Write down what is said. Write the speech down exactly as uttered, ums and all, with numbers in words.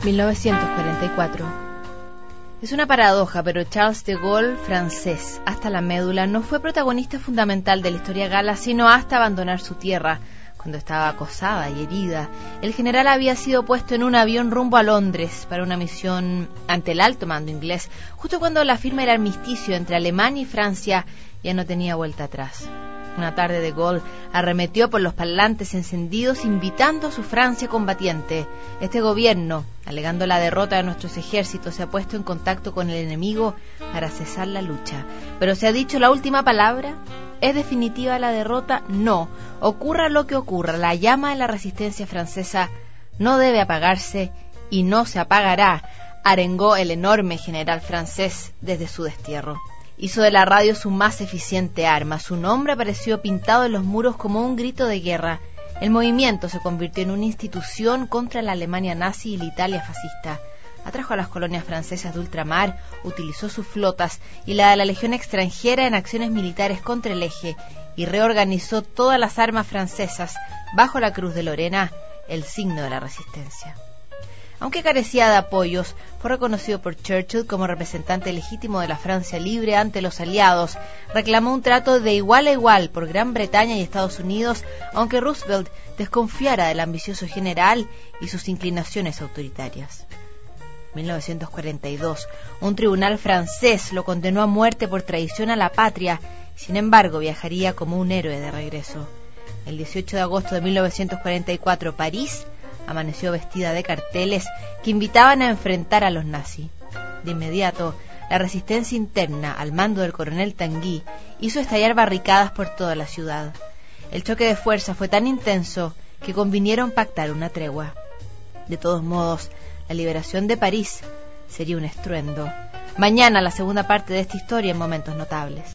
mil novecientos cuarenta y cuatro. Es una paradoja, pero Charles de Gaulle, francés hasta la médula, no fue protagonista fundamental de la historia gala, sino hasta abandonar su tierra. Cuando estaba acosada y herida, el general había sido puesto en un avión rumbo a Londres para una misión ante el alto mando inglés, justo cuando la firma del armisticio entre Alemania y Francia ya no tenía vuelta atrás. Una tarde, de Gaulle arremetió por los parlantes encendidos invitando a su Francia combatiente. Este gobierno, alegando la derrota de nuestros ejércitos, se ha puesto en contacto con el enemigo para cesar la lucha. Pero ¿se ha dicho la última palabra? ¿Es definitiva la derrota? No. Ocurra lo que ocurra, la llama de la resistencia francesa no debe apagarse y no se apagará, arengó el enorme general francés desde su destierro. Hizo de la radio su más eficiente arma. Su nombre apareció pintado en los muros como un grito de guerra. El movimiento se convirtió en una institución contra la Alemania nazi y la Italia fascista. Atrajo a las colonias francesas de ultramar, utilizó sus flotas y la de la Legión extranjera en acciones militares contra el eje y reorganizó todas las armas francesas bajo la Cruz de Lorena, el signo de la resistencia. Aunque carecía de apoyos, fue reconocido por Churchill como representante legítimo de la Francia libre ante los aliados. Reclamó un trato de igual a igual por Gran Bretaña y Estados Unidos, aunque Roosevelt desconfiara del ambicioso general y sus inclinaciones autoritarias. En mil novecientos cuarenta y dos, un tribunal francés lo condenó a muerte por traición a la patria. Sin embargo, viajaría como un héroe de regreso. El dieciocho de agosto de mil novecientos cuarenta y cuatro, París amaneció vestida de carteles que invitaban a enfrentar a los nazis. De inmediato, la resistencia interna, al mando del coronel Tanguy, hizo estallar barricadas por toda la ciudad. El choque de fuerza fue tan intenso que convinieron pactar una tregua. De todos modos, la liberación de París sería un estruendo. Mañana la segunda parte de esta historia en Momentos Notables.